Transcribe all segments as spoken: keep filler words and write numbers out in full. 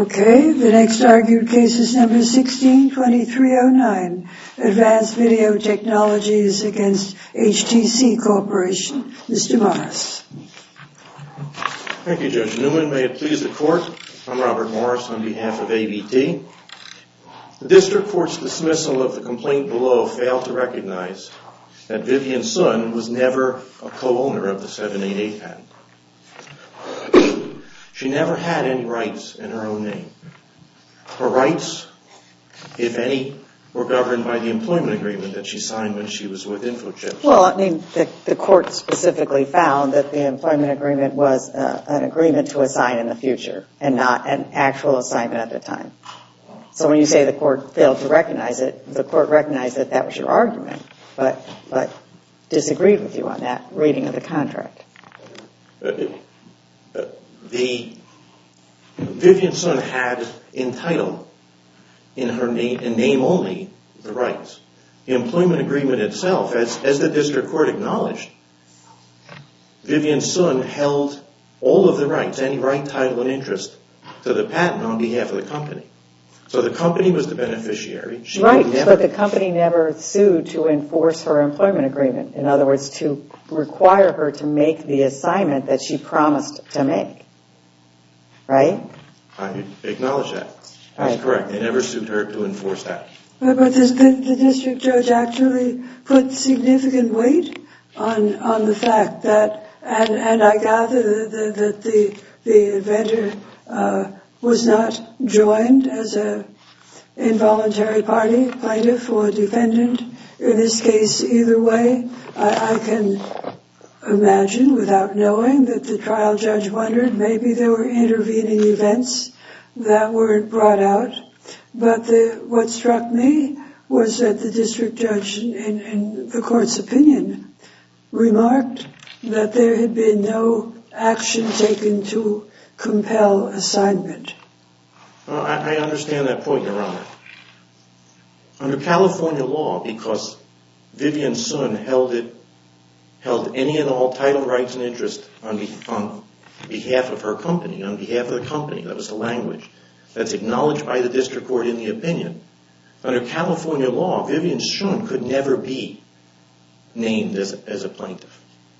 Okay, the next argued case is number sixteen twenty-three oh nine, Advanced Video Technologies against H T C Corporation. Mister Morris. Thank you, Judge Newman. May it please the Court, I'm Robert Morris on behalf of A V T. The District Court's dismissal of the complaint below failed to recognize that Vivian Sun was never a co-owner of the seven eighty-eight patent. She never had any rights in her own name. Her rights, if any, were governed by the employment agreement that she signed when she was with InfoChips. Well, I mean, the, the Court specifically found that the employment agreement was uh, an agreement to assign in the future and not an actual assignment at the time. So when you say the Court failed to recognize it, the Court recognized that that was your argument, but, but disagreed with you on that reading of the contract. Uh, uh, the Vivian Sun had in title, in her name, in name only, the rights. The employment agreement itself, as, as the District Court acknowledged, Vivian Sun held all of the rights, any right, title, and interest to the patent on behalf of the company. So the company was the beneficiary. She right, never, but the company never sued to enforce her employment agreement. In other words, to require her to make the assignment that she promised to make. Right? I acknowledge that. That's right. Correct. They never sued her to enforce that. But, but the, the district judge actually put significant weight on on the fact that, and, and I gather that the, the, the inventor uh, was not joined as a involuntary party, plaintiff or defendant. In this case, either way, I, I can imagine, without knowing, that the trial judge wondered maybe there were intervening events that weren't brought out. But the, what struck me was that the district judge, in, in the Court's opinion, remarked that there had been no action taken to compel assignment. Well, I, I understand that point, Your Honor. Under California law, because Vivian Sun held it, held any and all title, rights, and interest on, be, on behalf of her company, on behalf of the company, that was the language that's acknowledged by the District Court in the opinion. Under California law, Vivian Sun could never be named as, as a plaintiff.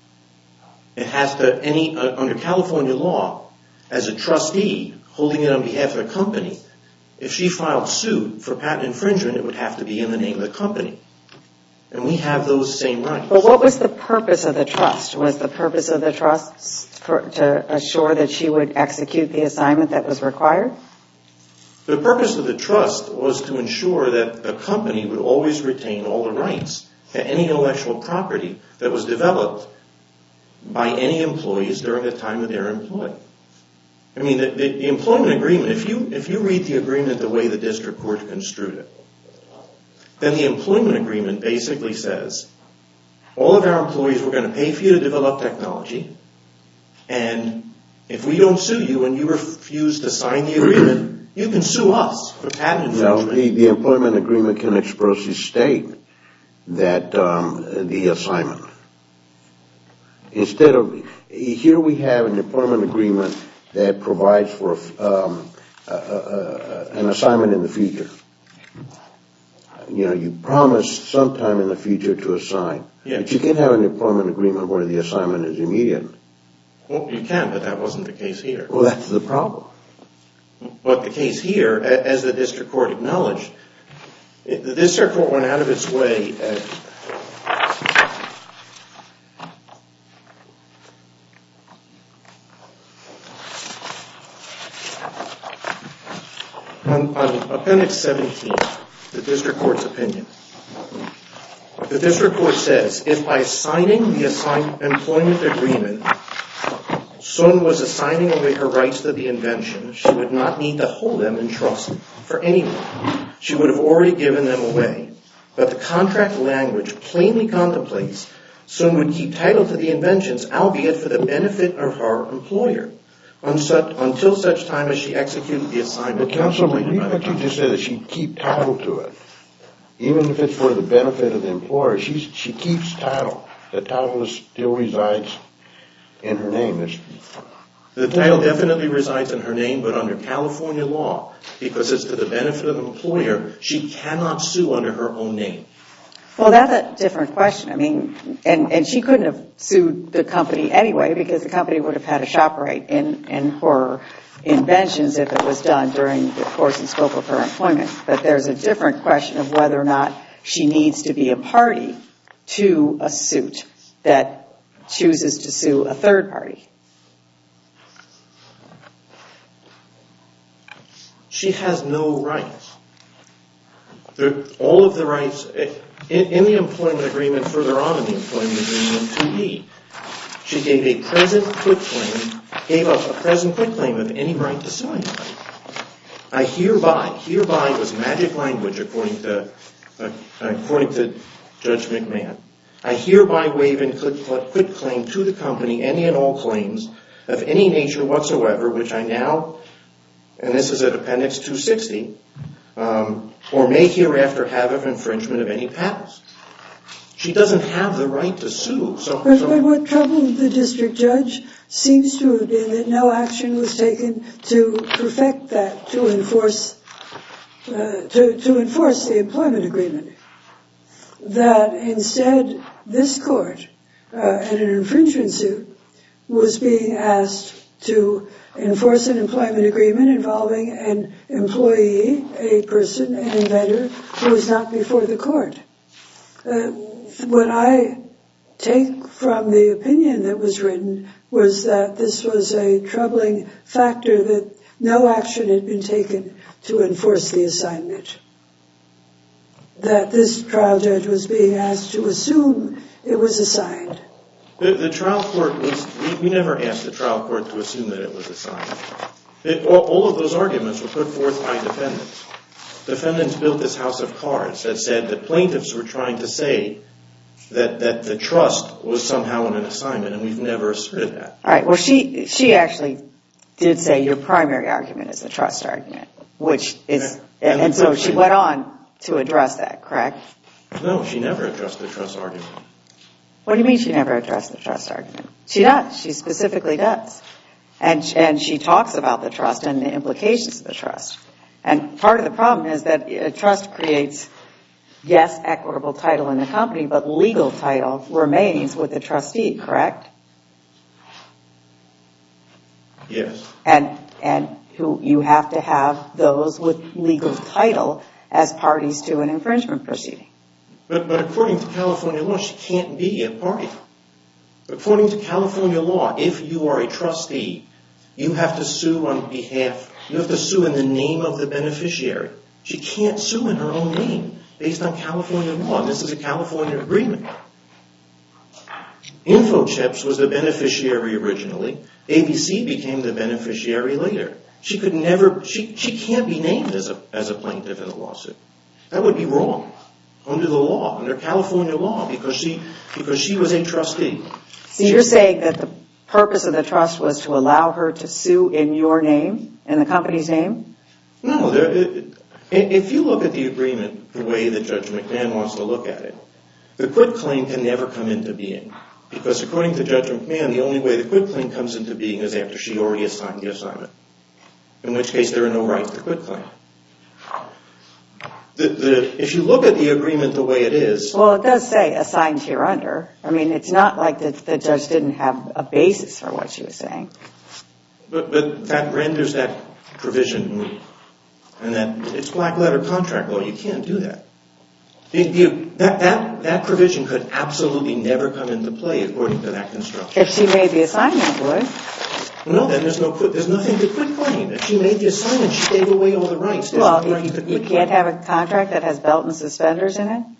It has to, any, uh, under California law, as a trustee holding it on behalf of the company, if she filed suit for patent infringement, it would have to be in the name of the company. And we have those same rights. But what was the purpose of the trust? Was the purpose of the trust for, to assure that she would execute the assignment that was required? The purpose of the trust was to ensure that the company would always retain all the rights to any intellectual property that was developed by any employees during the time that they're employed. I mean, the, the, the employment agreement, if you, if you read the agreement the way the District Court construed it, then the employment agreement basically says, all of our employees, we're going to pay for you to develop technology, and if we don't sue you and you refuse to sign the agreement, you can sue us for patent infringement. No, the, the employment agreement can expressly state that um, the assignment. Instead of, here we have an employment agreement that provides for um, uh, uh, an assignment in the future. You know, you promise sometime in the future to assign. Yeah. But you can't have an employment agreement where the assignment is immediate. Well, you can, but that wasn't the case here. Well, that's the problem. But the case here, as the District Court acknowledged, the District Court went out of its way at on, on Appendix seventeen, the District Court's opinion. The District Court says, if by signing the assign- employment agreement, Sun was assigning away her rights to the invention, she would not need to hold them in trust for anyone. She would have already given them away. But the contract language plainly contemplates Sun would keep title to the inventions, albeit for the benefit of her employer, until such time as she executed the assignment. But counsel, what you just said is she'd keep title to it. Even if it's for the benefit of the employer, she's, she keeps title. The title is, still resides in her name. It's, The title definitely resides in her name, but under California law, because it's to the benefit of the employer, she cannot sue under her own name. Well, that's a different question. I mean, and, and she couldn't have sued the company anyway, because the company would have had a shop right in, in her inventions if it was done during the course and scope of her employment. But there's a different question of whether or not she needs to be a party to a suit that chooses to sue a third party. She has no rights. There, all of the rights in, in the employment agreement, further on in the employment agreement, two E, she gave a present quitclaim, gave up a present quitclaim of any right to sue anybody. I hereby, hereby was magic language according to uh, according to Judge McMahon. I hereby waive and quitclaim to the company any and all claims of any nature whatsoever, which I now, and this is at Appendix two sixty, um, or may hereafter have of infringement of any patents. She doesn't have the right to sue. So, but, so but what troubled the district judge seems to have been that no action was taken to perfect that, to enforce, uh, to, to enforce the employment agreement. That instead, this court, uh, in an infringement suit, was being asked to enforce an employment agreement involving an employee, a person, an inventor, who is not before the court. Uh, what I take from the opinion that was written was that this was a troubling factor, that no action had been taken to enforce the assignment. That this trial judge was being asked to assume it was assigned. The, the trial court was, we, we never asked the trial court to assume that it was assigned. It, all, all of those arguments were put forth by defendants. Defendants built this house of cards that said that plaintiffs were trying to say that, that the trust was somehow in an assignment, and we've never asserted that. All right, well, she, she actually did say your primary argument is the trust argument, which is, and, and so she went on to address that, correct? No, she never addressed the trust argument. What do you mean she never addressed the trust argument? She does. She specifically does. And, and she talks about the trust and the implications of the trust. And part of the problem is that a trust creates, yes, equitable title in the company, but legal title remains with the trustee, correct? Yes. And, and who you have to have those with legal title as parties to an infringement proceeding. But, but according to California law, she can't be a party. According to California law, if you are a trustee, you have to sue on behalf, you have to sue in the name of the beneficiary. She can't sue in her own name based on California law. And this is a California agreement. InfoChips was the beneficiary originally. A B C became the beneficiary later. She could never, she, she can't be named as a, as a plaintiff in a lawsuit. That would be wrong under the law, under California law, because she, because she was a trustee. So you're saying that the purpose of the trust was to allow her to sue in your name, in the company's name? No, there, it, if you look at the agreement the way that Judge McMahon wants to look at it, the quitclaim can never come into being. Because according to Judge McMahon, the only way the quitclaim comes into being is after she already assigned the assignment. In which case there are no rights to quitclaim. The, the, if you look at the agreement the way it is... Well, it does say assigned hereunder. I mean, it's not like the, the judge didn't have a basis for what she was saying. But, but that renders that provision moot. And that it's black letter contract law. You can't do that. The, the, that, that. That provision could absolutely never come into play according to that construction. If she made the assignment, it would. No, then there's no there's nothing to quitclaim. If she made the assignment, she gave away all the rights. There's well, no right you, to you can't have a contract that has belt and suspenders in it?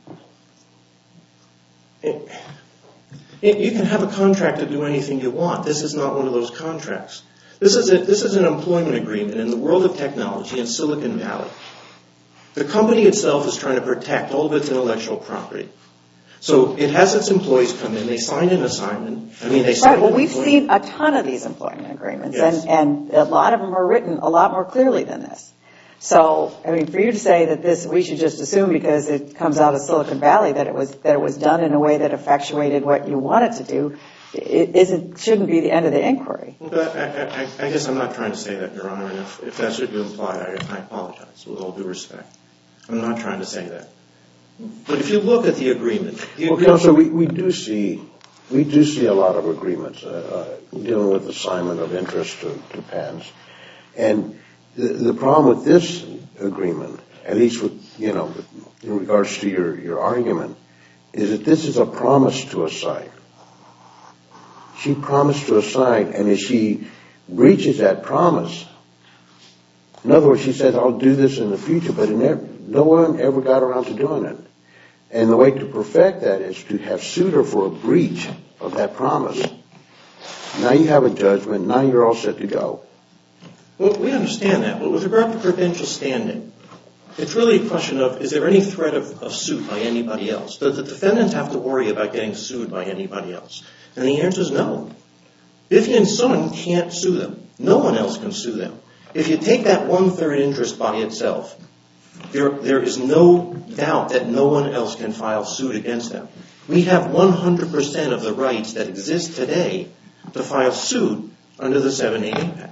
it? it? You can have a contract to do anything you want. This is not one of those contracts. This is a, this is an employment agreement in the world of technology in Silicon Valley. The company itself is trying to protect all of its intellectual property. So it has its employees come in, they sign an assignment. I mean, they sign right, well, an we've employment. seen a ton of these employment agreements, Yes. and, and a lot of them are written a lot more clearly than this. So, I mean, for you to say that this, we should just assume because it comes out of Silicon Valley that it was that it was done in a way that effectuated what you wanted to do, it isn't, shouldn't be the end of the inquiry. But I, I, I guess I'm not trying to say that, Your Honor, and if, if that's what you imply, I, I apologize with all due respect. I'm not trying to say that. But if you look at the agreement... The well, agreement Counsel, we, we do see we do see a lot of agreements uh, uh, dealing with assignment of interest to, to patents. And the, the problem with this agreement, at least with, you know, in regards to your, your argument, is that this is a promise to assign. She promised to assign, and if she breaches that promise, in other words, she says, I'll do this in the future, but it never, no one ever got around to doing it. And the way to perfect that is to have sued her for a breach of that promise. Now you have a judgment, now you're all set to go. Well, we understand that, but with regard to prudential standing, it's really a question of, is there any threat of, of suit by anybody else? Does the defendant have to worry about getting sued by anybody else? And the answer is no. Vivian Sun can't sue them. No one else can sue them. If you take that one-third interest by itself, there, there is no doubt that no one else can file suit against them. We have one hundred percent of the rights that exist today to file suit under the seven eighty patent.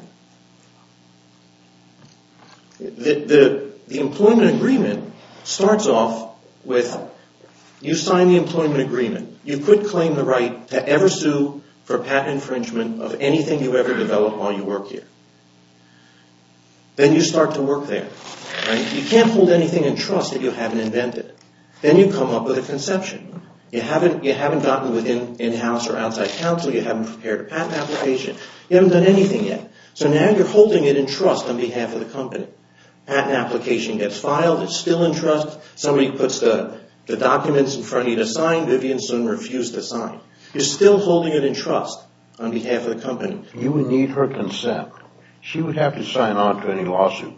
The, the, the employment agreement starts off with, you sign the employment agreement. You could claim the right to ever sue for patent infringement of anything you ever develop while you work here. Then you start to work there. Right? You can't hold anything in trust that you haven't invented. Then you come up with a conception. You haven't, you haven't gotten within in-house or outside counsel. You haven't prepared a patent application. You haven't done anything yet. So now you're holding it in trust on behalf of the company. Patent application gets filed. It's still in trust. Somebody puts the, the documents in front of you to sign. Vivian Sun refused to sign. You're still holding it in trust on behalf of the company. You would need her consent. She would have to sign on to any lawsuit.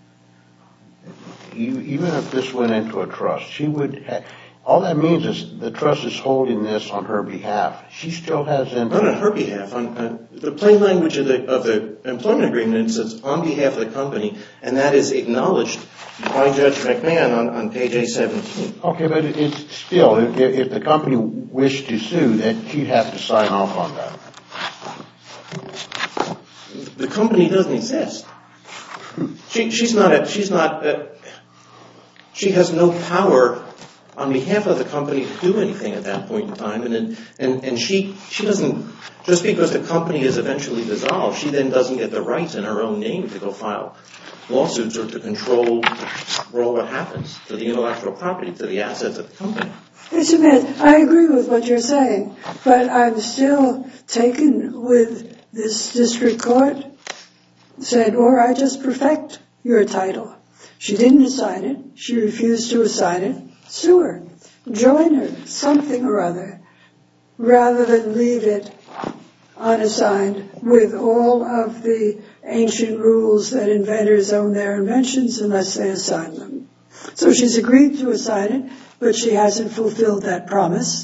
You, even if this went into a trust, she would have, all that means is the trust is holding this on her behalf. She still has interest. Not on her behalf. On, on the plain language of the, of the employment agreement, it says on behalf of the company, and that is acknowledged by Judge McMahon on, on page A seventeen. Okay, but it's still, if, if the company wished to sue, that she'd have to sign off on that. The company doesn't exist. She, she's not, a, she's not, a, she has no power on behalf of the company to do anything at that point in time. And, and, and she, she doesn't, just because the company is eventually dissolved, she then doesn't get the rights in her own name to go file lawsuits or to control, to control what happens to the intellectual property, to the assets of the company. Mister Smith, I agree with what you're saying, but I'm still taken with this district court said, or I just perfect your title. She didn't assign it. She refused to assign it. Sue her. Join her. Something or other. Rather than leave it unassigned with all of the ancient rules that inventors own their inventions unless they assign them. So she's agreed to assign it, but she hasn't fulfilled that promise.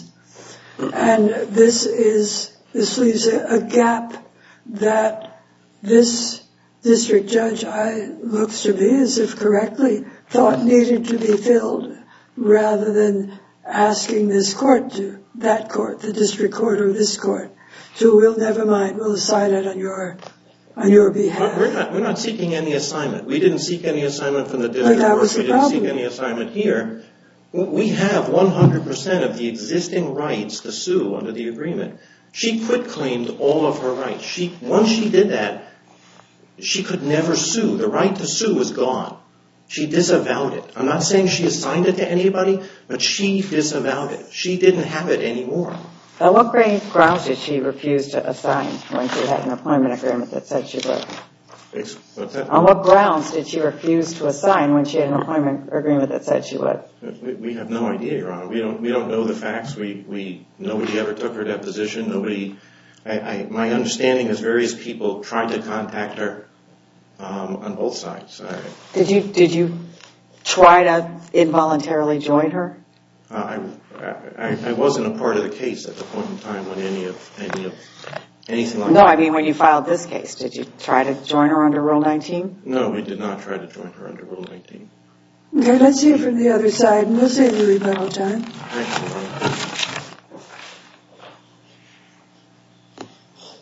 And this is, this leaves a, a gap that this district judge, I, looks to me as if correctly, thought needed to be filled rather than asking this court to, that court, the district court or this court, to, we'll never mind, we'll assign it on your, on your behalf. We're not, we're not seeking any assignment. We didn't seek any assignment from the district that court. was the We didn't problem. seek any assignment here. We have one hundred percent of the existing rights to sue under the agreement. She quit claimed all of her rights. She, once she did that, she could never sue. The right to sue was gone. She disavowed it. I'm not saying she assigned it to anybody, but she disavowed it. She didn't have it anymore. On what grounds did she refuse to assign when she had an employment agreement that said she would? What's that? On what grounds did she refuse to assign when she had an employment agreement that said she would? We, we have no idea, Your Honor. We don't, we don't know the facts. We, we, nobody ever took her deposition. Nobody, I, I, my understanding is various people tried to contact her um, on both sides. I, Did you, did you try to involuntarily join her? Uh, I, I, I wasn't a part of the case at the point in time when any of, any of, anything like No, that. I mean when you filed this case. Did you try to join her under Rule nineteen? No, we did not try to join her under Rule nineteen. Okay, let's hear from the other side, and we'll save the rebuttal time. Thank you, Your Honor.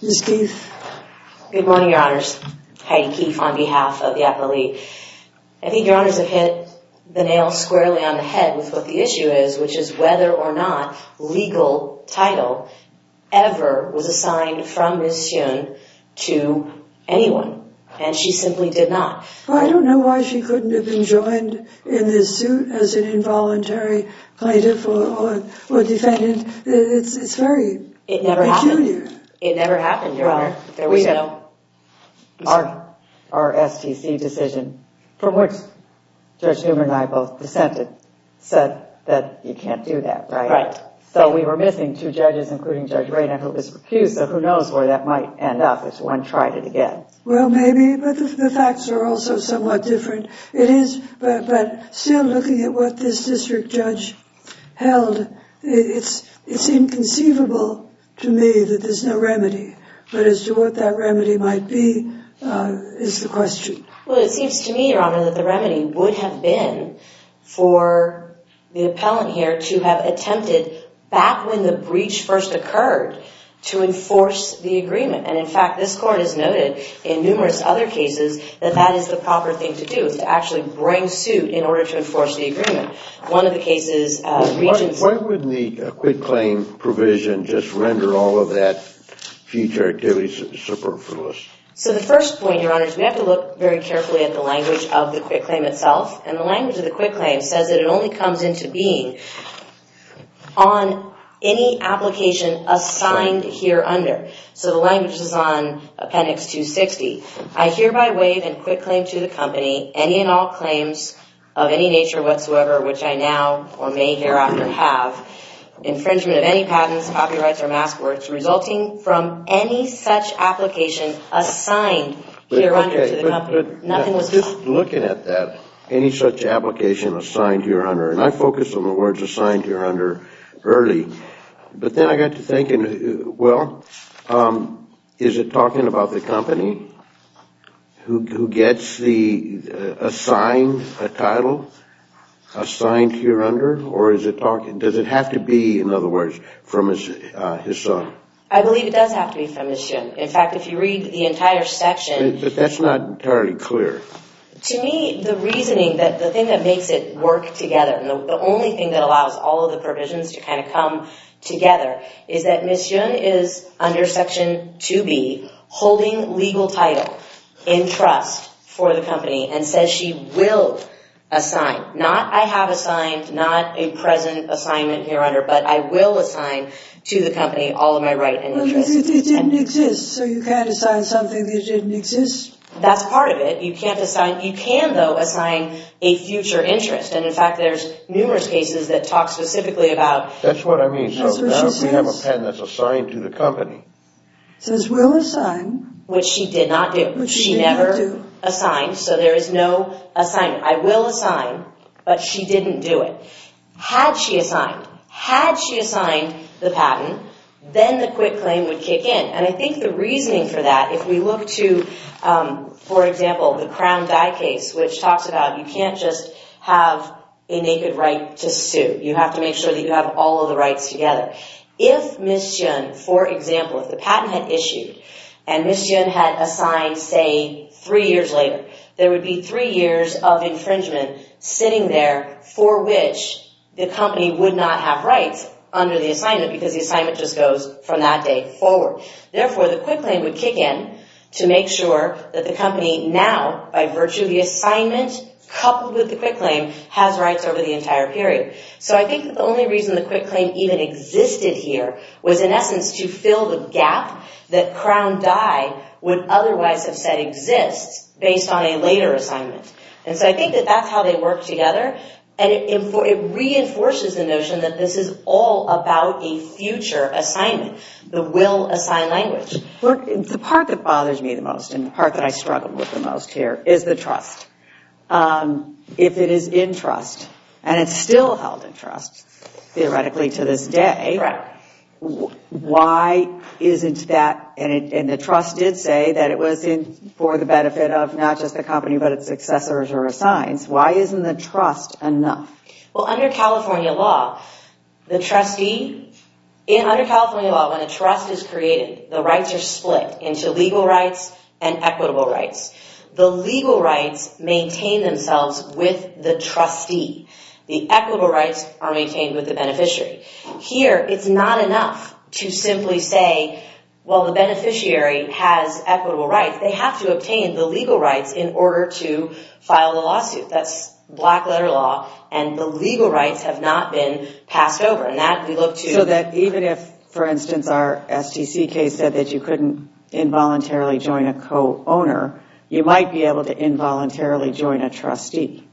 Miz Keefe. Good morning, Your Honors. Heidi Keefe on behalf of the appellee. I think Your Honors have hit the nail squarely on the head with what the issue is, which is whether or not legal title ever was assigned from Miz Hyun to anyone. And she simply did not. Well, I don't know why she couldn't have been joined in this suit as an involuntary plaintiff or, or, or defendant. It's it's very it never peculiar. happened. It never happened, Your Well, Honor. There was we have no... Our, our S T C decision, from which Judge Newman and I both dissented, said that you can't do that, right? Right. So we were missing two judges, including Judge Rayner, who was recused, so who knows where that might end up if one tried it again. Well, maybe, but the, the facts are also somewhat different. It is, but, but still looking at what this district judge held, it, it's, it's inconceivable to me that there's no remedy. But as to what that remedy might be, uh, is the question. Well, it seems to me, Your Honor, that the remedy would have been for the appellant here to have attempted, back when the breach first occurred, to enforce the agreement. And in fact, this court has noted in numerous other cases that that is the proper thing to do, is to actually bring suit in order to enforce the agreement. One of the cases, uh, Regents... Why, why wouldn't the uh, quitclaim provision just render all of that future activity superfluous? So the first point, Your Honors, we have to look very carefully at the language of the quitclaim itself. And the language of the quitclaim says that it only comes into being on any application assigned hereunder. So the language is on Appendix two sixty. I hereby waive and quitclaim to the company any and all claims of any nature whatsoever which I now or may hereafter have, infringement of any patents, copyrights, or mask works resulting from any such application assigned hereunder okay, to the but, company. But Nothing was... Just looking at that, any such application assigned hereunder, and I focused on the words assigned hereunder early, but then I got to thinking, well, um, is it talking about the company who, who gets the uh, assigned a title? Assigned hereunder, or is it talking? Does it have to be, in other words, from his uh, his son? I believe it does have to be from Miz Hyun. In fact, if you read the entire section, But, but that's not entirely clear. To me, the reasoning that the thing that makes it work together, and the, the only thing that allows all of the provisions to kind of come together, is that Miz Hyun is under Section two B holding legal title in trust for the company and says she will assign. Not I have assigned, not a present assignment hereunder, but I will assign to the company all of my right and Well, interest. it, it didn't And exist, so you can't assign something that didn't exist. that's part of it. You can't assign, you can though assign a future interest. And in fact, there's numerous cases that talk specifically about. That's what I mean. That's So what now she if we have a says. patent that's assigned to the company. It says will assign. Which she did not do. Which she she did never not do. assigned, so there is no assignment. I will assign, but she didn't do it. Had she assigned, had she assigned the patent, then the quitclaim would kick in. And I think the reasoning for that, if we look to, um, for example, the Crown Die case, which talks about you can't just have a naked right to sue. You have to make sure that you have all of the rights together. If Miz Hyun, for example, if the patent had issued and Miz Hyun had assigned, say, three years later, there would be three years of infringement sitting there for which the company would not have rights under the assignment because the assignment just goes from that day forward. Therefore, the quitclaim would kick in to make sure that the company now, by virtue of the assignment coupled with the quitclaim, has rights over the entire period. So I think that the only reason the quitclaim even existed here was in essence to fill the gap that Crown Die would otherwise have said exists based on a later assignment. And so I think that that's how they work together. And it, it reinforces the notion that this is all about a future assignment, the will assign language. Look, the part that bothers me the most and the part that I struggled with the most here is the trust. Um, if it is in trust, and it's still held in trust, theoretically to this day, Correct. why isn't that, and, it, and the trust did say that it was in for the benefit of not just the company but its successors or assigns, why isn't the trust enough? Well, under California law, the trustee In, under California law, when a trust is created, the rights are split into legal rights and equitable rights. The legal rights maintain themselves with the trustee. The equitable rights are maintained with the beneficiary. Here, it's not enough to simply say, well, the beneficiary has equitable rights. They have to obtain the legal rights in order to file the lawsuit. That's black letter law, and the legal rights have not been passed over. And that we look to... So that even if, for instance, our S T C case said that you couldn't involuntarily join a co-owner, you might be able to involuntarily join a trustee.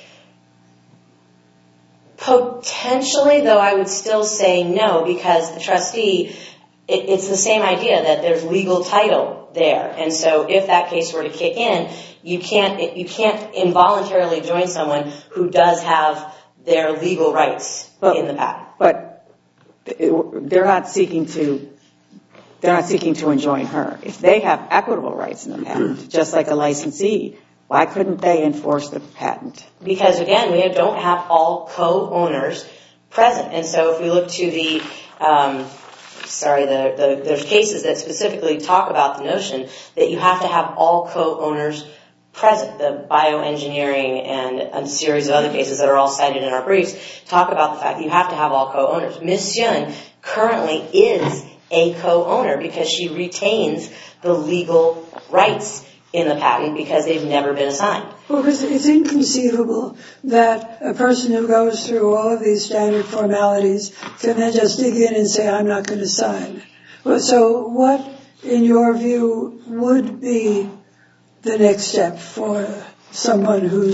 Potentially, though I would still say no, because the trustee, it, it's the same idea that there's legal title there. And so if that case were to kick in, you can't, you can't involuntarily join someone who does have their legal rights but, in the patent. But they're not seeking to, they're not seeking to enjoin her. If they have equitable rights in the patent, just like a licensee, why couldn't they enforce the patent? Because, again, we don't have all co-owners present. And so if we look to the, um, sorry, the, the, there's cases that specifically talk about the notion that you have to have all co-owners present. The bioengineering and a series of other cases that are all cited in our briefs talk about the fact that you have to have all co-owners. Miz Hyun currently is a co-owner because she retains the legal rights in the patent because they've never been assigned. Well, because it's inconceivable that a person who goes through all of these standard formalities can then just dig in and say, I'm not going to sign. Well, so what, in your view, would be the next step for someone who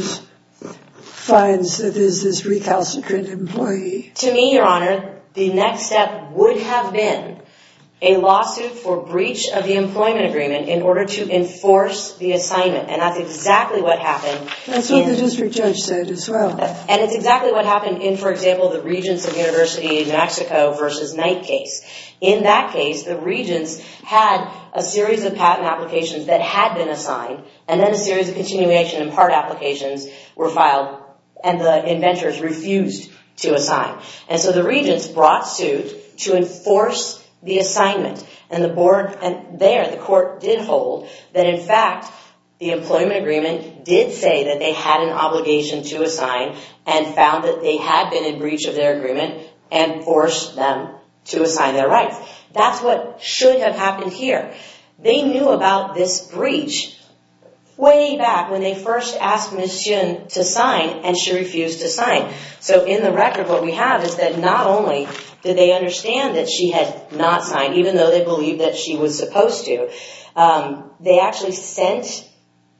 finds that there's this recalcitrant employee? To me, Your Honor, the next step would have been a lawsuit for breach of the employment agreement in order to enforce the assignment. And that's exactly what happened. That's what in, the district judge said as well. And it's exactly what happened in, for example, the Regents of University of New Mexico versus Knight case. In that case, the Regents had a series of patent applications that had been assigned, and then a series of continuation and part applications were filed, and the inventors refused to assign. And so the Regents brought suit to enforce the assignment, and the board, and there the court did hold that in fact the employment agreement did say that they had an obligation to assign and found that they had been in breach of their agreement and forced them to assign their rights. That's what should have happened here. They knew about this breach way back when they first asked Miz Hyun to sign, and she refused to sign. So in the record, what we have is that not only did they understand that she had not signed, even though they believed that she was supposed to, um, they actually sent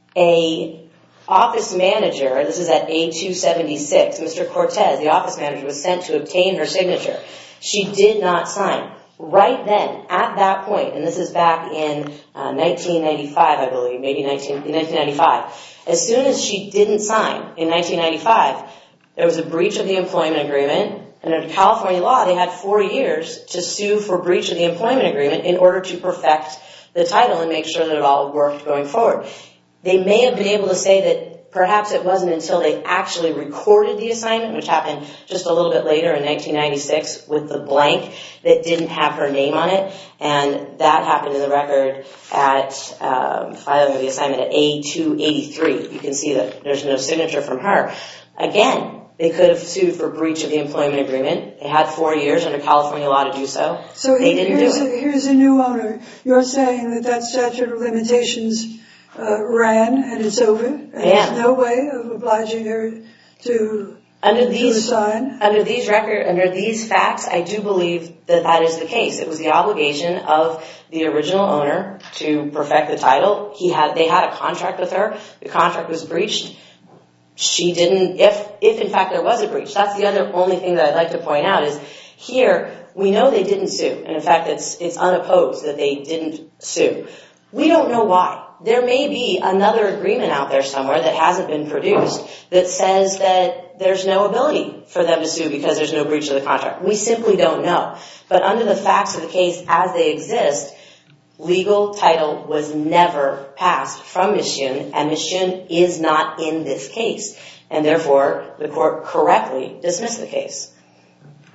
a office manager, this is at A two seventy-six, Mister Cortez, the office manager, was sent to obtain her signature. She did not sign. Right then, at that point, and this is back in uh, nineteen ninety-five, I believe, maybe nineteen, nineteen ninety-five, as soon as she didn't sign in nineteen ninety-five, there was a breach of the employment agreement, and under California law, they had four years to sue for breach of the employment agreement in order to perfect the title and make sure that it all worked going forward. They may have been able to say that perhaps it wasn't until they actually recorded the assignment, which happened just a little bit later in nineteen ninety-six with the blank that didn't have her name on it, and that happened in the record at um, filing of the assignment at A two eighty-three. You can see that there's no signature from her. Again, they could have sued for breach of the employment agreement. They had four years under California law to do so. So they didn't here's do it. A, here's a new owner. You're saying that that statute of limitations Uh, ran and it's over, and yeah. There's no way of obliging her to under to these assign. Under these record, under these facts, I do believe that that is the case. It was the obligation of the original owner to perfect the title. He had, they had a contract with her. The contract was breached. She didn't. If, if in fact there was a breach, that's the other only thing that I'd like to point out is here we know they didn't sue, and in fact it's it's unopposed that they didn't sue. We don't know why. There may be another agreement out there somewhere that hasn't been produced that says that there's no ability for them to sue because there's no breach of the contract. We simply don't know. But under the facts of the case as they exist, legal title was never passed from Miz Hyun, and Miz Hyun is not in this case. And therefore, the court correctly dismissed the case.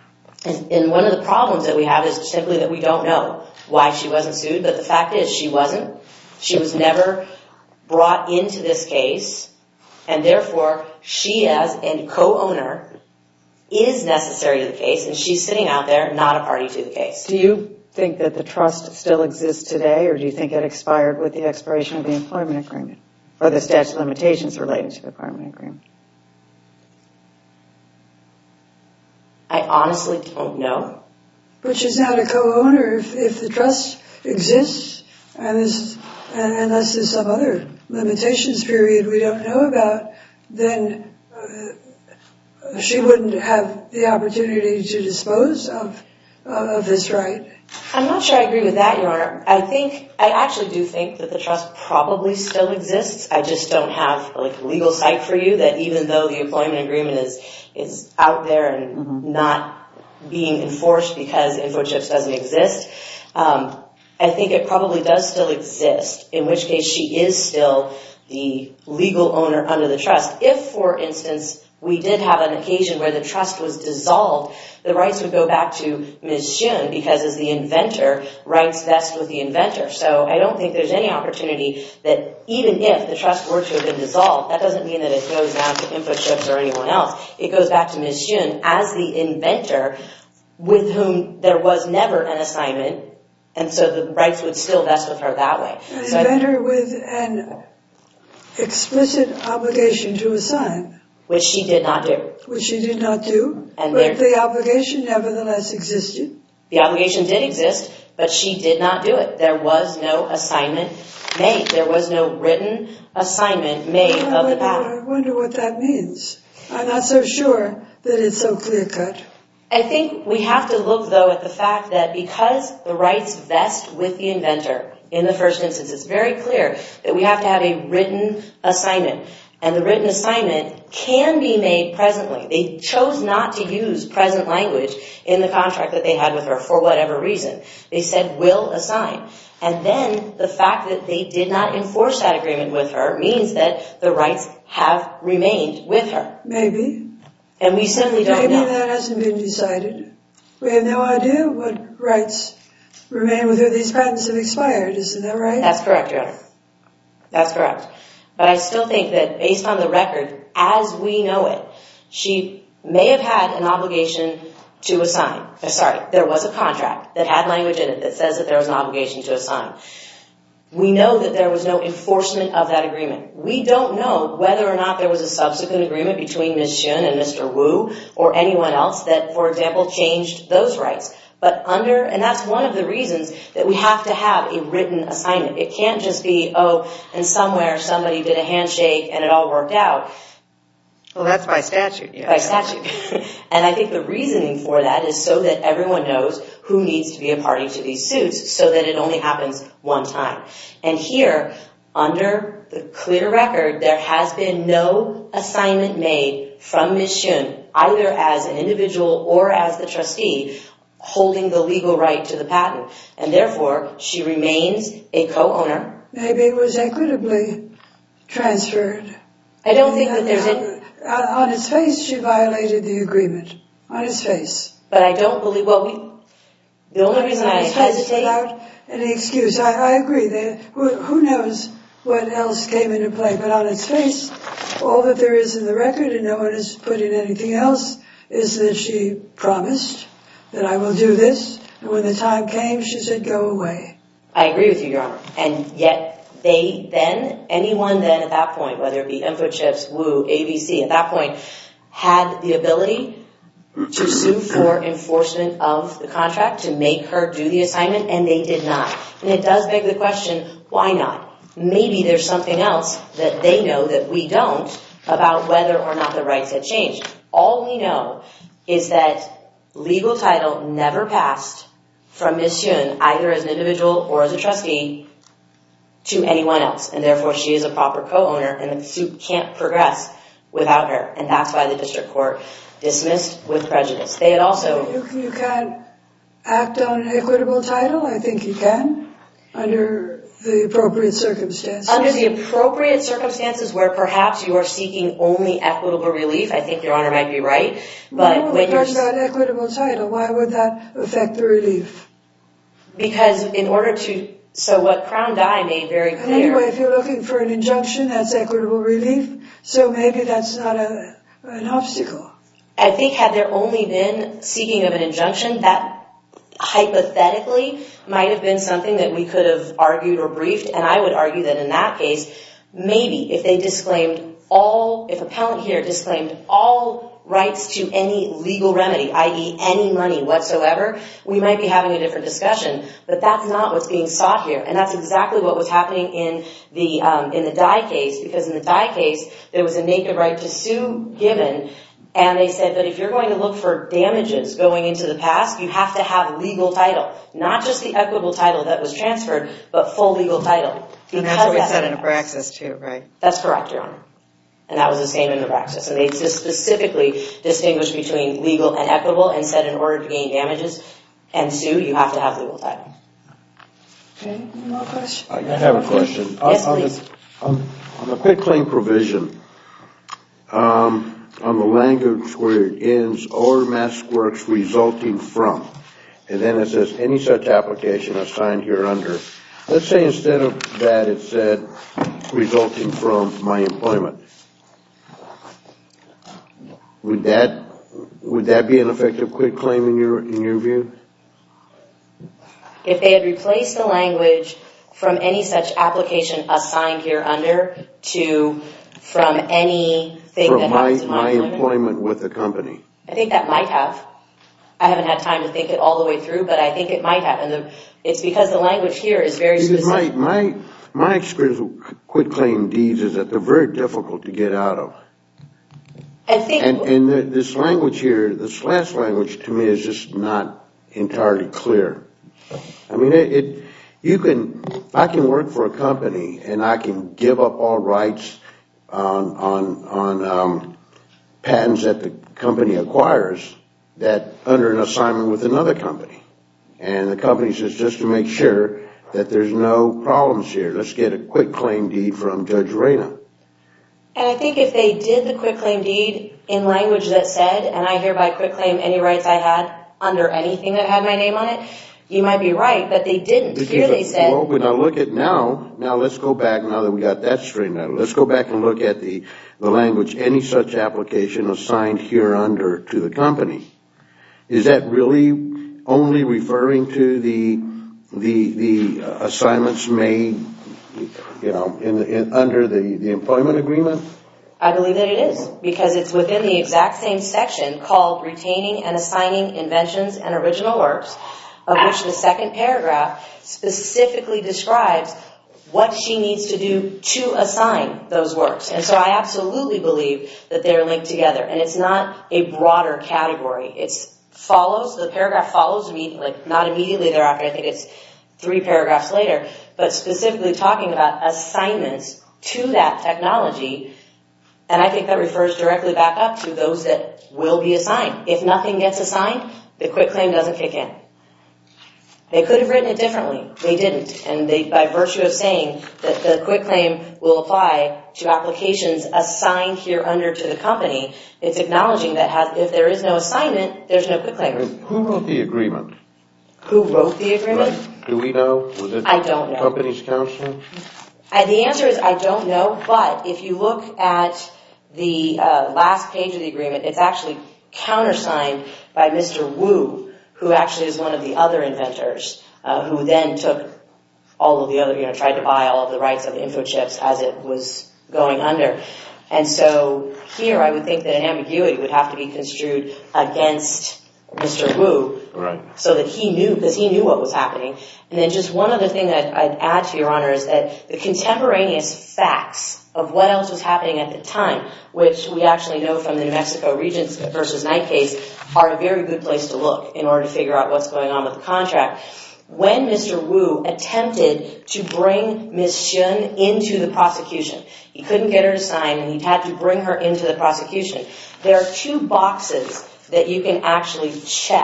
And, and one of the problems that we have is simply that we don't know why she wasn't sued, but the fact is she wasn't. She was never brought into this case, and therefore she as a co-owner is necessary to the case, and she's sitting out there not a party to the case. Do you think that the trust still exists today, or do you think it expired with the expiration of the employment agreement, or the statute of limitations related to the employment agreement? I honestly don't know. But she's not a co-owner. If, if the trust exists, and there's, and unless there's some other limitations period we don't know about, then uh, she wouldn't have the opportunity to dispose of uh, of this right. I'm not sure I agree with that, Your Honor. I think, I actually do think that the trust probably still exists. I just don't have like legal sight for you that even though the employment agreement is is out there and mm-hmm. not being enforced because InfoChips doesn't exist, um, I think it probably does still exist, in which case she is still the legal owner under the trust. If, for instance, we did have an occasion where the trust was dissolved, the rights would go back to Miz Shun because as the inventor, rights vest with the inventor. So I don't think there's any opportunity that even if the trust were to have been dissolved, that doesn't mean that it goes now to InfoChips or anyone else. It goes back to Miz Shun as the inventor with whom there was never an assignment, and so the rights would still vest with her that way. An so inventor I, with an explicit obligation to assign. Which she did not do. Which she did not do, and but the obligation nevertheless existed. The obligation did exist, but she did not do it. There was no assignment made. There was no written assignment made well, of wonder, the patent. I wonder what that means. I'm not so sure that it's so clear-cut. I think we have to look, though, at the fact that because the rights vest with the inventor in the first instance, it's very clear that we have to have a written assignment. And the written assignment can be made presently. They chose not to use present language in the contract that they had with her for whatever reason. They said will assign. And then the fact that they did not enforce that agreement with her means that the rights have remained with her. Maybe. And we simply don't Maybe know. Maybe that hasn't been decided. We have no idea what rights remain with her. These patents have expired, isn't that right? That's correct, Your Honor. That's correct. But I still think that based on the record, as we know it, she may have had an obligation to assign. Uh, sorry, there was a contract that had language in it that says that there was an obligation to assign. We know that there was no enforcement of that agreement. We don't know whether or not there was a subsequent agreement between Miz Shun and Mister Wu or anyone else that, for example, changed those rights. But under, and that's one of the reasons that we have to have a written assignment. It can't just be, oh, and somewhere somebody did a handshake and it all worked out. Well, that's by statute, yeah. By statute. And I think the reasoning for that is so that everyone knows who needs to be a party to these suits so that it only happens one time. And here, under the clear record, there has been no assignment made from Miz Shun, either as an individual or as the trustee, holding the legal right to the patent. And therefore, she remains a co-owner. Maybe it was equitably transferred. I don't think that there's any... On its face, she violated the agreement. On its face. But I don't believe... Well, we... The only reason I hesitate... Without any excuse. I, I agree. That who, who knows what else came into play. But on its face, all that there is in the record, and no one has put in anything else, is that she promised that I will do this, and when the time came, she said, go away. I agree with you, Your Honor. And yet, they then, anyone then at that point, whether it be InfoChips, Wu, A B C, at that point, had the ability to sue for enforcement of the contract, to make her do the assignment, and they did not. And it does beg the question, why not? Maybe there's something else that they know that we don't about whether or not the rights had changed. All we know is that legal title never passed from Miz Shun, either as an individual or as a trustee, to anyone else. And therefore, she is a proper co-owner, and the suit can't progress without her. And that's why the district court dismissed with prejudice. They had also... You, you can't act on equitable title? I think you can, under the appropriate circumstances? Under the appropriate circumstances where perhaps you are seeking only equitable relief, I think Your Honor might be right. But no, when you're talking about equitable title, why would that affect the relief? Because in order to, so what Crown Dye made very clear. Anyway, if you're looking for an injunction, that's equitable relief. So maybe that's not a, an obstacle. I think had there only been seeking of an injunction, that hypothetically might have been something that we could have argued or briefed. And I would argue that in that case, maybe if they disclaimed all, if appellant here disclaimed all rights to any legal remedy, that is any money whatsoever, we might be having a different discussion. But that's not what's being sought here. And that's exactly what was happening in the um, in the Dye case, because in the Dye case, there was a naked right to sue given. And they said that if you're going to look for damages going into the past, you have to have legal title. Not just the equitable title that was transferred, but full legal title. And that's what we said in Abraxas too, right? That's correct, Your Honor. And that was the same in Abraxas. And they just specifically distinguished between legal and equitable and said in order to gain damages and sue, you have to have legal title. Okay, any more questions? I have a question. Yes, on, please. On the, on, on the quitclaim provision, um, on the language where it ends, or mask works resulting from, and then it says any such application assigned here under. Let's say instead of that it said resulting from my employment. Would that would that be an effective quitclaim in your in your view? If they had replaced the language from any such application assigned here under to from anything from that my, happens in my, my employment, employment with the company. I think that might have. I haven't had time to think it all the way through, but I think it might have. And the, it's because the language here is very because specific. my my my experience with quitclaim deeds is that they're very difficult to get out of. I think, And, and the, this language here, this last language to me is just not entirely clear. I mean, it, it you can, I can work for a company and I can give up all rights on on on um, patents that the company acquires that under an assignment with another company, and the company says just to make sure that there's no problems here, let's get a quitclaim deed from Judge Reyna. and I think if they did the quitclaim deed in language that said, and I hereby quitclaim any rights I had under anything that had my name on it, you might be right, but they didn't. Because, Here they said... Well, when I look at now, now let's go back, now that we got that straightened out, let's go back and look at the, the language, any such application assigned here under to the company. Is that really only referring to the the the assignments made, you know, in, in under the, the employment agreement? I believe that it is, because it's within the exact same section called retaining and assigning inventions and original works, of which the second paragraph specifically describes what she needs to do to assign those works. And so I absolutely believe that they're linked together. And it's not a broader category. It's follows, the paragraph follows, immediately, like not immediately thereafter, I think it's three paragraphs later, but specifically talking about assignments to that technology. And I think that refers directly back up to those that will be assigned. If nothing gets assigned, the quitclaim doesn't kick in. They could have written it differently. They didn't. And they, by virtue of saying that the quitclaim will apply to applications assigned here under to the company, it's acknowledging that has, if there is no assignment, there's no quitclaim. Who wrote the agreement? Who wrote the agreement? Right. Do we know? Was it I don't know. Company's counsel? I, the answer is I don't know, but if you look at the uh, last page of the agreement, it's actually countersigned by Mister Wu, who actually is one of the other inventors, uh, who then took all of the other, you know, tried to buy all of the rights of InfoChips as it was going under. And so here I would think that an ambiguity would have to be construed against Mister Wu, right, so that he knew, because he knew what was happening. And then just one other thing that I'd add to Your Honor is that the contemporaneous facts of what else was happening at the time, which we actually know from the New Mexico Regents versus Knight case, are a very good place to look in order to figure out what's going on with the contract. When Mister Wu attempted to bring Miz Shun into the prosecution, he couldn't get her to sign, and he had to bring her into the prosecution. There are two boxes that you can actually check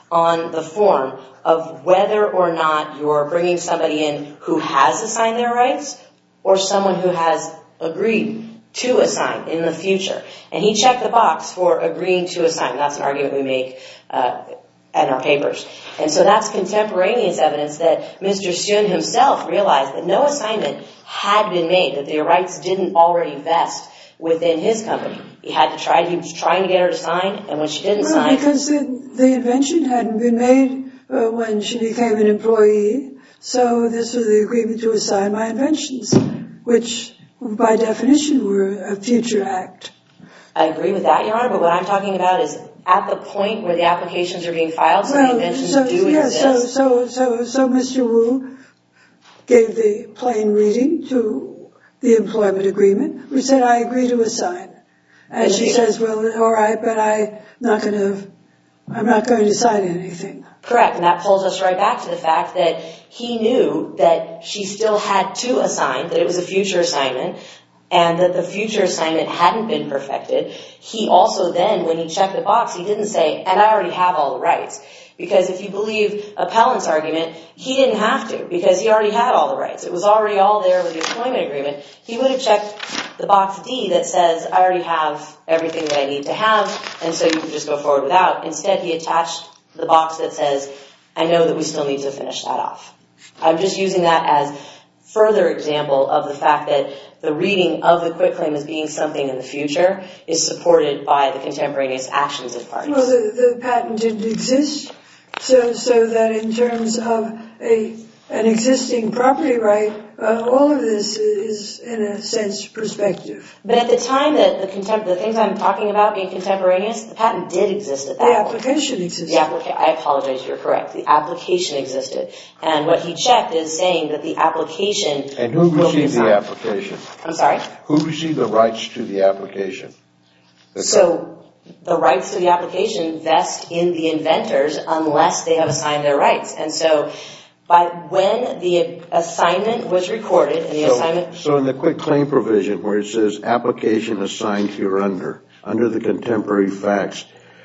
on the form of whether or not you're bringing somebody in who has assigned their rights or someone who has agreed to assign in the future. And he checked the box for agreeing to assign. That's an argument we make uh, in our papers. And so that's contemporaneous evidence that Mister Sun himself realized that no assignment had been made, that the rights didn't already vest within his company. He had to try, he was trying to get her to sign, and when she didn't well, sign... because the, the invention hadn't been made uh, when she became an employee, so this was the agreement to assign my inventions, which by definition were a future act. I agree with that, Your Honor, but what I'm talking about is at the point where the applications are being filed, so well, the inventions so, do yeah, exist. So, so, so, so Mister Wu gave the plain reading to the employment agreement, which said, I agree to assign. And she says, well, all right, but I'm not going to, I'm not going to sign anything. Correct, and that pulls us right back to the fact that he knew that she still had to assign, that it was a future assignment, and that the future assignment hadn't been perfected. He also then, when he checked the box, he didn't say, and I already have all the rights. Because if you believe Appellant's argument, he didn't have to, because he already had all the rights. It was already all there with the employment agreement. He would have checked the box D that says, I already have everything that I need to have, and so you can just go forward without. Instead, he attached the box that says, I know that we still need to finish that off. I'm just using that as further example of the fact that the reading of the quitclaim as being something in the future is supported by the contemporaneous actions of parties. Well, the, the patent didn't exist, so so that in terms of a an existing property right, uh, all of this is, in a sense, perspective. But at the time that the contem- the things I'm talking about being contemporaneous, the patent did exist at that the point. The application existed. The applica- I apologize, you're correct. The application existed. And what he checked is saying that the application... And who received the application? I'm sorry? Who received the rights to the application? The So the rights to the application vest in the inventors unless they have assigned their rights. And so by when the assignment was recorded and the so, assignment... So in the quitclaim provision where it says application assigned hereunder, under the contemporary facts,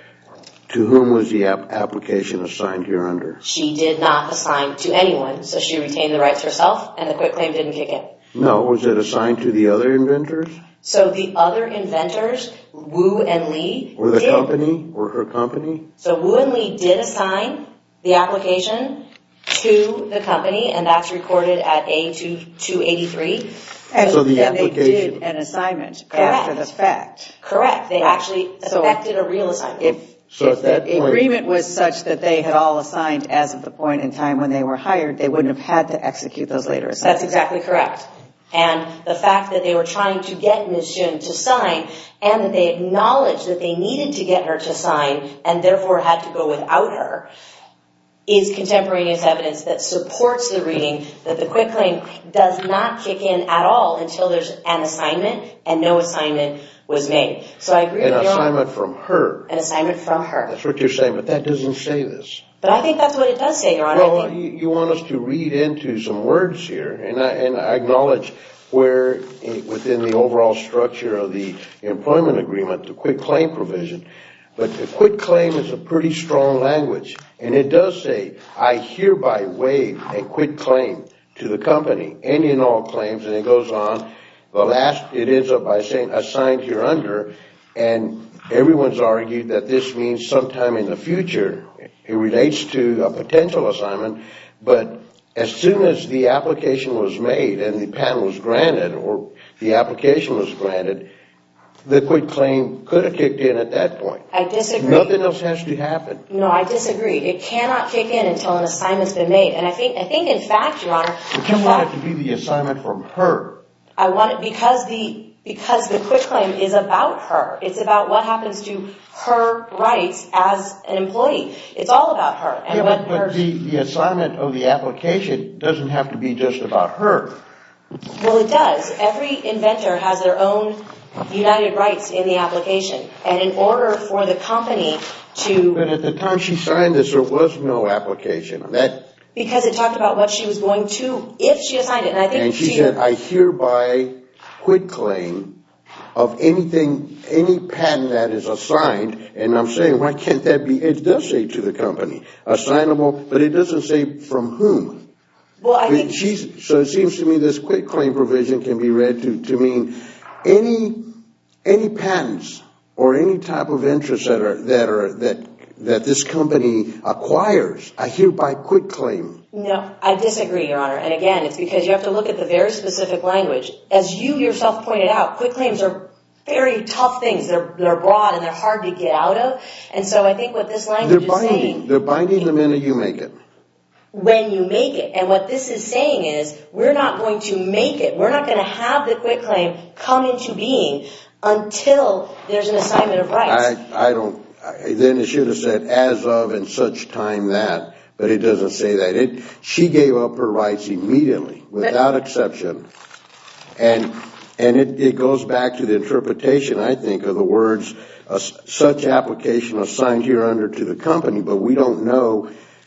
to whom was the ap- application assigned hereunder? She did not assign to anyone, so she retained the rights herself and the quitclaim didn't kick in. No, was it assigned to the other inventors? So the other inventors, Wu and Li, Or the did. company? Or her company? So Wu and Li did assign the application to the company, and that's recorded at A two eighty-three. And, So the and they application- did an assignment Correct. after the fact. Correct. They Right. actually So effected a real assignment. If, So if at that the point- agreement was such that they had all assigned as of the point in time when they were hired, they wouldn't have had to execute those later assignments. That's exactly correct. And the fact that they were trying to get Miz Shun to sign and that they acknowledged that they needed to get her to sign and therefore had to go without her is contemporaneous evidence that supports the reading that the quitclaim does not kick in at all until there's an assignment and no assignment was made. So I agree An with your assignment from her. An assignment from her. That's what you're saying, but that doesn't say this. But I think that's what it does say, Your Honor. I Well, think- you, you want us to read into some words here, and I, and I acknowledge where eh, within the overall structure of the employment agreement, the quitclaim provision, but the quitclaim is a pretty strong language, and it does say, I hereby waive a quitclaim to the company, any and all claims, and it goes on. The last, it ends up by saying assigned hereunder, and everyone's argued that this means sometime in the future. It relates to a potential assignment, but as soon as the application was made and the patent was granted, or the application was granted, the quitclaim could have kicked in at that point. I disagree. Nothing else has to happen. No, I disagree. It cannot kick in until an assignment's been made. And I think, I think in fact, Your Honor, But you want it to be the assignment from her. I want it because the because the quitclaim is about her. It's about what happens to her rights as an employee. It's all about her. And Yeah, what but, but her, the, the assignment of the application doesn't have to be just about her. well, it does. Every inventor has their own united rights in the application. And in order for the company to... But at the time she signed this, there was no application. That Because it talked about what she was going to, if she assigned it. And I think And she said, I hereby quitclaim of anything, any patent that is assigned, and I'm saying, why can't that be, it does say to the company, assignable, but it doesn't say from whom. Well, I think She's, so it seems to me this quit claim provision can be read to, to mean any, any patents or any type of interest that are, that are, that, that this company acquires, I hereby quit claim. No, I disagree, Your Honor. And again, it's because you have to look at the very specific language. As you yourself pointed out, quit claims are very tough things. They're they're broad and they're hard to get out of. And so I think what this language They're binding. is saying... They're binding the minute you make it. When you make it. And what this is saying is, we're not going to make it. We're not going to have the quit claim come into being until there's an assignment of rights. I, I don't... I, then it should have said, as of and such time that, but it doesn't say that. It, she gave up her rights immediately, without exception. And and it, it goes back to the interpretation, I think, of the words, uh, such application assigned here under to the company, but we don't know.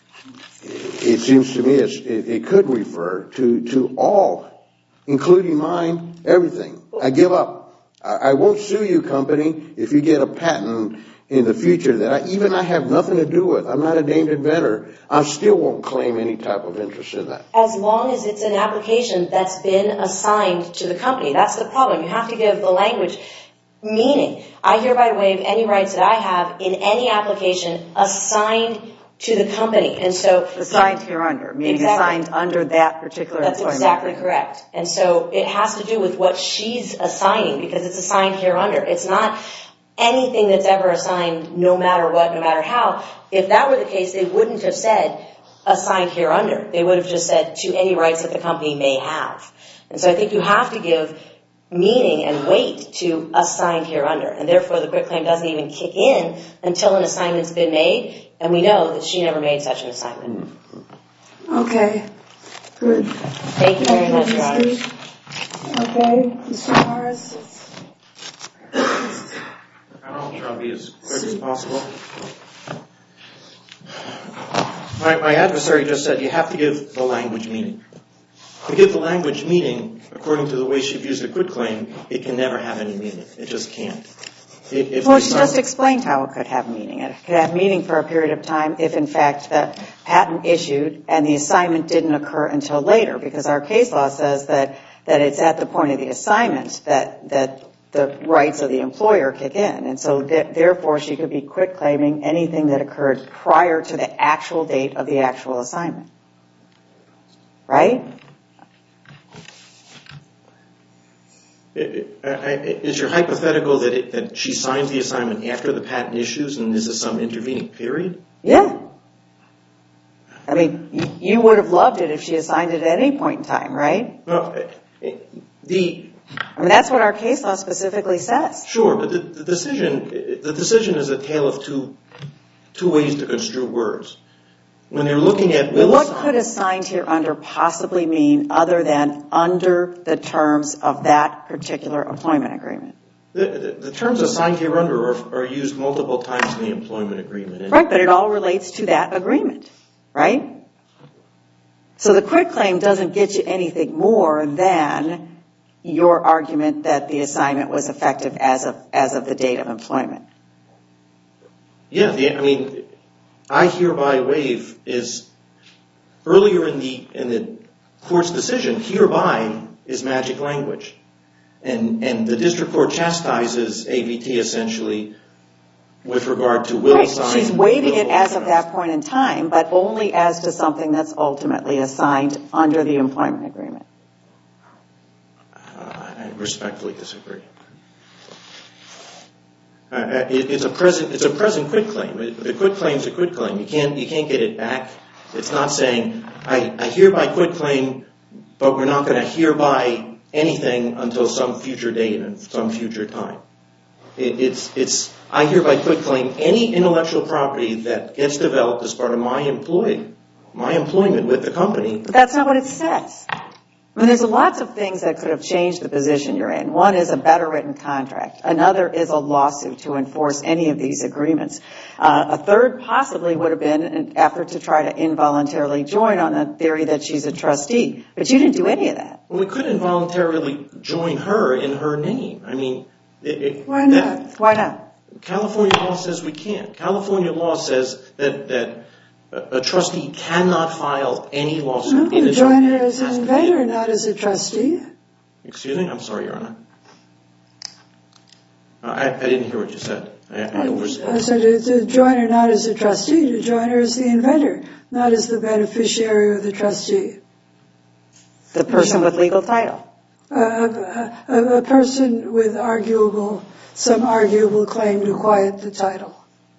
It seems to me it's, it, it could refer to, to all, including mine, everything. I give up. I, I won't sue you, company, if you get a patent in the future that I, even I have nothing to do with. I'm not a named inventor. I still won't claim any type of interest in that. As long as it's an application that's been assigned to the company. That's the problem. You have to give the language meaning. I hereby waive any rights that I have in any application assigned to the company. And so assigned here under, meaning exactly. assigned under that particular That's employment. exactly correct. And so it has to do with what she's assigning because it's assigned here under. It's not anything that's ever assigned no matter what, no matter how. If that were the case, they wouldn't have said assigned here under. They would have just said to any rights that the company may have. And so I think you have to give meaning and weight to assigned here under. And therefore the quit claim doesn't even kick in until an assignment's been made. And we know that she never made such an assignment. Okay. Good. Thank you very much, Your Honors. Okay. Mister Morris. I'll try to be as quick as possible. My, my adversary just said you have to give the language meaning. To give the language meaning, according to the way she views the quit claim, it can never have any meaning. It just can't. It, if Well, she just explained how it could have meaning. It could have meaning for a period of time if, in fact, the patent issued and the assignment didn't occur until later, because our case law says that, that it's at the point of the assignment that, that the rights of the employer kick in. And so, th- therefore, she could be quit claiming anything that occurred prior to the actual date of the actual assignment. Right? Is your hypothetical that, it, that she signs the assignment after the patent issues and this is some intervening period? Yeah. I mean, you, you would have loved it if she assigned it at any point in time, right? Well, the... I mean, that's what our case law specifically says. Sure, but the, the decision the decision is a tale of two two ways to construe words. When they're looking at... Well, what could assigned here under possibly mean other than under the terms of that particular employment agreement? The, the, the terms assigned here under are, are used multiple times in the employment agreement. And right, but it all relates to that agreement, right? So the quit claim doesn't get you anything more than your argument that the assignment was effective as of as of the date of employment. Yeah, the, I mean... I hereby waive is earlier in the in the court's decision. Hereby is magic language, and and the district court chastises A V T essentially with regard to will right. assign. She's waiving it as of that point in time, but only as to something that's ultimately assigned under the employment agreement. Uh, I respectfully disagree. Uh, it, it's a present. It's a present quit claim. It, the quit claim is a quit claim. You can't. You can't get it back. It's not saying I, I hereby quit claim, but we're not going to hereby anything until some future date and some future time. It, it's it's I hereby quit claim any intellectual property that gets developed as part of my employ my employment with the company. But that's not what it says. I mean, there's lots of things that could have changed the position you're in. One is a better written contract. Another is a lawsuit to enforce any of these agreements. Uh, a third possibly would have been an effort to try to involuntarily join on the theory that she's a trustee. But you didn't do any of that. Well, we could involuntarily join her in her name. I mean, It, it, Why not? That, Why not? California law says we can't. California law says that, that a, a trustee cannot file any lawsuit. No, join her as an inventor, not as a trustee. Excuse me? I'm sorry, Your Honor. Uh, I, I didn't hear what you said. I, I overspoke. I said to, to join her not as a trustee, to join her as the inventor, not as the beneficiary or the trustee. The person with legal title. Uh, a, a, a person with arguable, some arguable claim to quiet the title.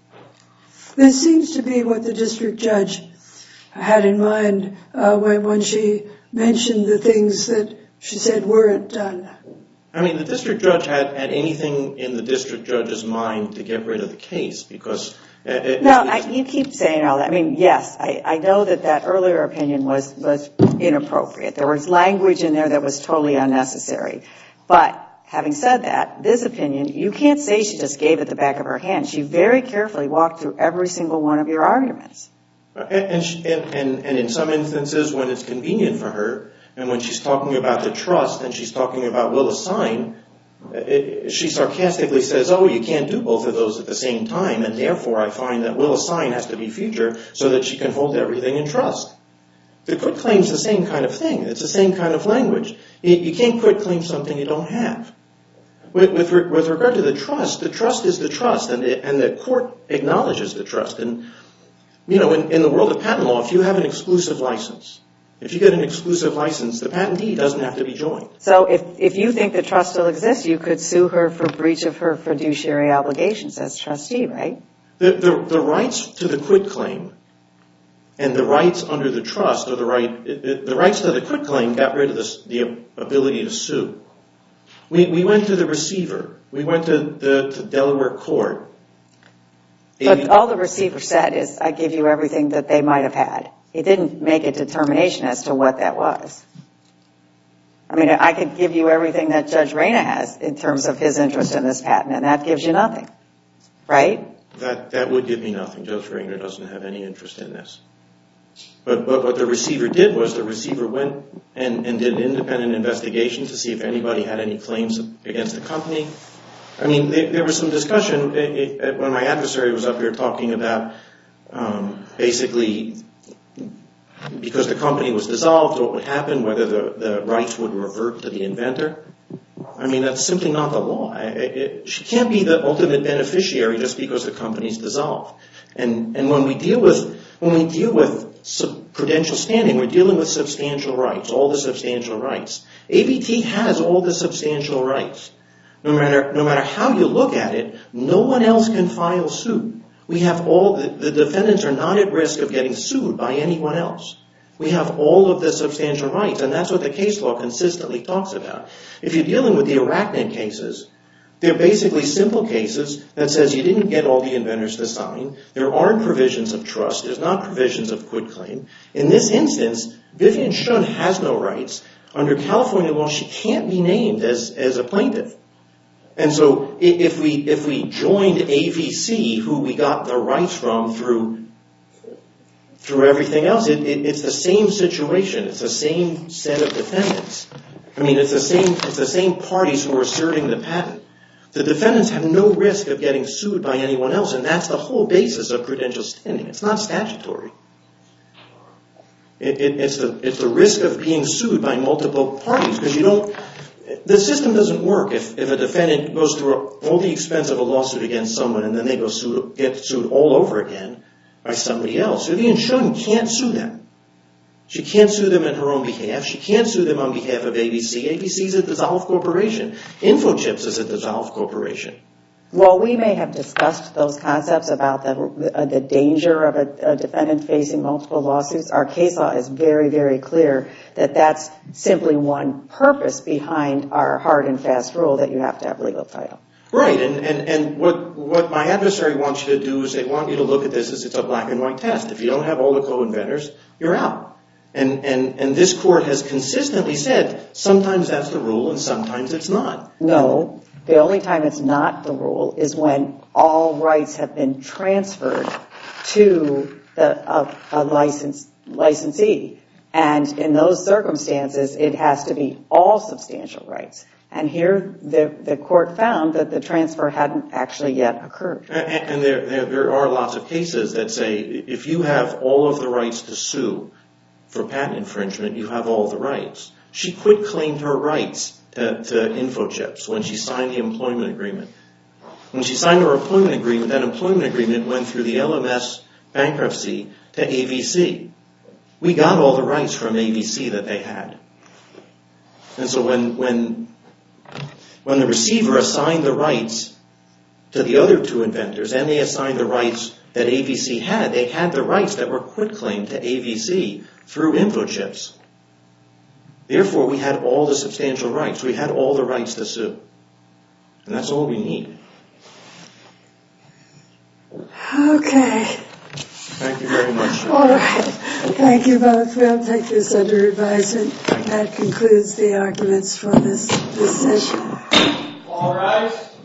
This seems to be what the district judge had in mind uh, when, when she mentioned the things that she said weren't done. I mean, the district judge had, had anything in the district judge's mind to get rid of the case because... It, no, I, you keep saying all that. I mean, yes, I, I know that that earlier opinion was, was inappropriate. There was language in there that was totally unnecessary. But having said that, this opinion, you can't say she just gave it the back of her hand. She very carefully walked through every single one of your arguments. And, and, and, and in some instances, when it's convenient for her, and when she's talking about the trust and she's talking about will assign, it, she sarcastically says, oh, you can't do both of those at the same time, and therefore I find that will assign has to be future so that she can hold everything in trust. The quit claim's the same kind of thing. It's the same kind of language. You, you can't quit claim something you don't have. With, with, with regard to the trust, the trust is the trust, and the, and the court acknowledges the trust. And, you know, in, in the world of patent law, if you have an exclusive license, if you get an exclusive license, the patentee doesn't have to be joined. So if, if you think the trust still exists, you could sue her for breach of her fiduciary obligations as trustee, right? The, the, the rights to the quit claim and the rights under the trust, or the right, it, it, the rights to the quit claim got rid of the, the ability to sue. We, we went to the receiver. We went to the to Delaware court. But all the receiver said is, I give you everything that they might have had. He didn't make a determination as to what that was. I mean, I could give you everything that Judge Reyna has in terms of his interest in this patent, and that gives you nothing, right? That that would give me nothing. Judge Reyna doesn't have any interest in this. But, but what the receiver did was the receiver went and, and did an independent investigation to see if anybody had any claims against the company. I mean, there, there was some discussion it, it, when my adversary was up here talking about um, basically because the company was dissolved, what would happen, whether the, the rights would revert to the inventor. I mean, that's simply not the law. It, it, she can't be the ultimate beneficiary just because the company's dissolved. And and when we deal with when we deal with sub- prudential standing, we're dealing with substantial rights, all the substantial rights. A B T has all the substantial rights. No matter no matter how you look at it, no one else can file suit. We have all the, the defendants are not at risk of getting sued by anyone else. We have all of the substantial rights, and that's what the case law consistently talks about. If you're dealing with the Arachnid cases, they're basically simple cases that says you didn't get all the inventors to sign. There aren't provisions of trust. There's not provisions of quitclaim. In this instance, Vivian Shun has no rights. Under California law, she can't be named as, as a plaintiff. And so if we if we joined A V C, who we got the rights from through through everything else, it, it, it's the same situation. It's the same set of defendants. I mean, it's the same it's the same parties who are asserting the patent. The defendants have no risk of getting sued by anyone else, and that's the whole basis of prudential standing. It's not statutory. It, it, it's the it's the risk of being sued by multiple parties, because you don't. The system doesn't work if, if a defendant goes through all the expense of a lawsuit against someone and then they go sue, get sued all over again by somebody else. Vivian Shun can't sue them. She can't sue them on her own behalf. She can't sue them on behalf of A B C. A B C is a dissolved corporation. InfoChips is a dissolved corporation. Well, we may have discussed those concepts about the, uh, the danger of a, a defendant facing multiple lawsuits. Our case law is very, very clear that that's simply one purpose behind our hard and fast rule that you have to have legal title. Right, and, and, and what, what my adversary wants you to do is they want you to look at this as it's a black and white test. If you don't have all the co-inventors, you're out. And, and, and this court has consistently said sometimes that's the rule and sometimes it's not. No. The only time it's not the rule is when all rights have been transferred to the a, a license, licensee. And in those circumstances, it has to be all substantial rights. And here, the, the court found that the transfer hadn't actually yet occurred. And, and there, there, there are lots of cases that say if you have all of the rights to sue for patent infringement, you have all the rights. She quit claimed her rights to, to InfoChips when she signed the employment agreement. When she signed her employment agreement, that employment agreement went through the L M S bankruptcy to A V C. We got all the rights from A V C that they had. And so when, when, when the receiver assigned the rights to the other two inventors and they assigned the rights that A V C had, they had the rights that were quit claimed to A V C through InfoChips. Therefore, we had all the substantial rights. We had all the rights to sue. And that's all we need. Okay. Thank you very much. All right. Thank you both. We'll take this under advisement. That concludes the arguments for this, this session. All rise.